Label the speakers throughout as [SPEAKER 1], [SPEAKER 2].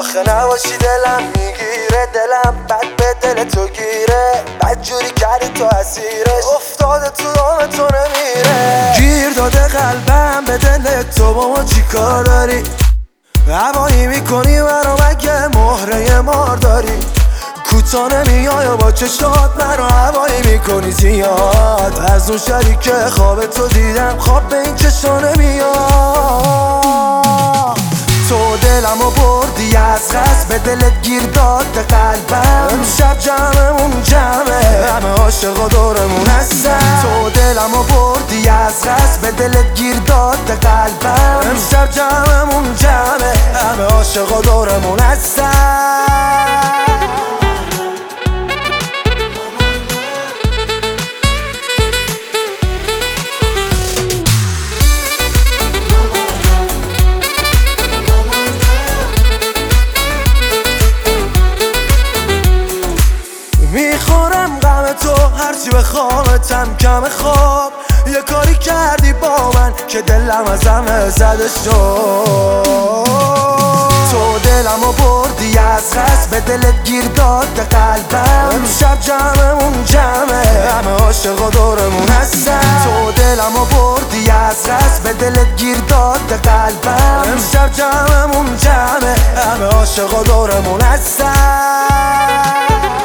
[SPEAKER 1] آخه نباشی دلم میگیره، دلم بد به دل تو گیره، بد جوری کردی تو اسیرش، افتاده تو دام تو نمیره. گیر داده قلبم به دل تو، با ما چی کار داری؟ هوایی میکنی منو مگه مهره مار داری؟ کوتا نمیای و با چشات منو هوایی میکنی زیاد. از اون شبی که خواب تو دیدم خواب به این چشا نمیاد. تو دلمو بردی از قصد، به دلت گیر داد قلبم. امشب جمعمون جمعه، همه عاشقا دورمون هستن. تو دلمو بردی از قصد، به دلت گیر داد قلبم. امشب جمعمون جمعه، همه عاشقا دورمون هستن. میخورم غم تو هرچی بخوامتم کم خواب. یه کاری کردی با من که دلم از همه زده شد. تو دلمو بردی از قصد، به دلت گیر داد قلبم. امشب جمعمون جمعه، همه عاشقا دورمون هستن. تو دلمو بردی از قصد، به دلت گیر داد قلبم. امشب جمعمون جمعه، همه عاشقا دورمون هستن.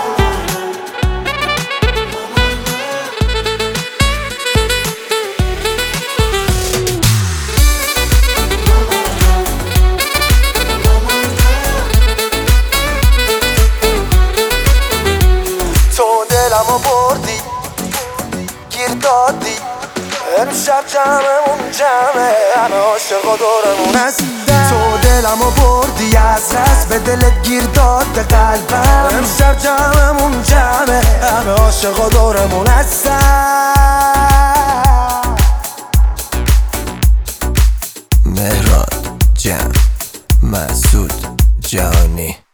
[SPEAKER 1] دلمو بردی گیر دادی، امشب جمعمون جمعه، همه عاشقا دورمون هستن. تو دلمو بردی از قصد، به دلت گیر داد قلبم. امشب جمعمون جمعه، همه عاشقا دورمون هستن.
[SPEAKER 2] مهران جمع، مسعود جهانی.